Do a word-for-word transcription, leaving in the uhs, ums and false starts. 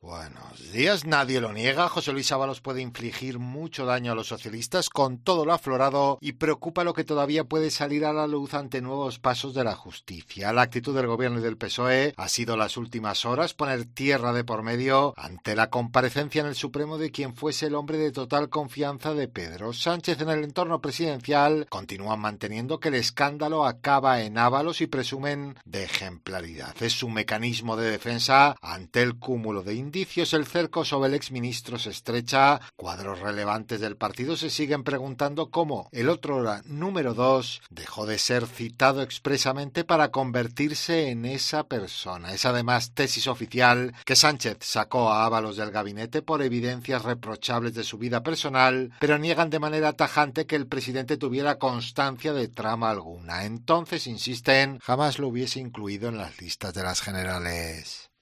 Buenos días. Nadie lo niega. José Luis Ábalos puede infligir mucho daño a los socialistas con todo lo aflorado y preocupa lo que todavía puede salir a la luz ante nuevos pasos de la justicia. La actitud del gobierno y del P S O E ha sido las últimas horas poner tierra de por medio ante la comparecencia en el Supremo de quien fuese el hombre de total confianza de Pedro Sánchez. En el entorno presidencial continúan manteniendo que el escándalo acaba en Ábalos y presumen de ejemplaridad. Es su mecanismo de defensa ante el cúmulo de indicios. El cerco sobre el exministro se estrecha. Cuadros relevantes del partido se siguen preguntando cómo el otrora número dos dejó de ser citado expresamente para convertirse en esa persona. Es además tesis oficial que Sánchez sacó a Ábalos del gabinete por evidencias reprochables de su vida personal, pero niegan de manera tajante que el presidente tuviera constancia de trama alguna. Entonces, insisten, jamás lo hubiese incluido en las listas de las generales.